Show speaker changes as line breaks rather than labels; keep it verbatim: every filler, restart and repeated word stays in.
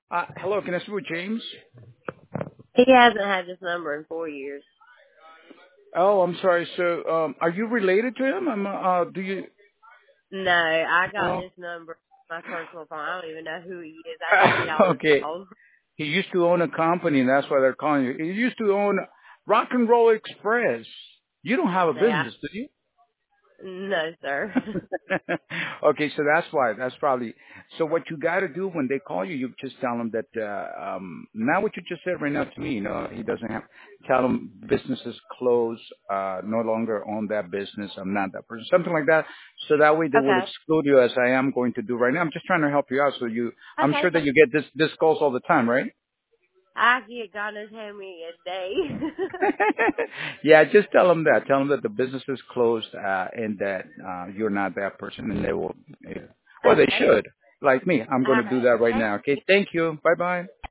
Uh, hello, can I speak with James?
He hasn't had this number in four years.
Oh, I'm sorry. So, um, are you related to him? I'm, uh, do you?
No, I got
Oh,
this number on my personal phone. I don't even know who he is. I just get all his
okay.
calls.
He used to own a company, and that's why they're calling you. He used to own Rock and Roll Express. You don't have a
No, I,
business, do you?
no, sir.
Okay, so that's why. That's probably. So what you got to do when they call you, you just tell them that. Uh, um, not what you just said right now to me. You know, he doesn't have. Tell them business is closed. Uh, no longer own that business. I'm not that person. Something like that. So that way they will
Okay.
exclude you, as I am going to do right now. I'm just trying to help you out. So you, I'm
Okay.
sure that you get this this calls all the time, right?
I get God knows how many a day.
Yeah, just tell them that. Tell them that the business is closed uh, and that uh, you're not that person, and they will. Yeah. Well, they
Okay.
should. Like me, I'm
All
going to do
right.
that right
Thank
now.
you.
Okay, thank you. Bye bye.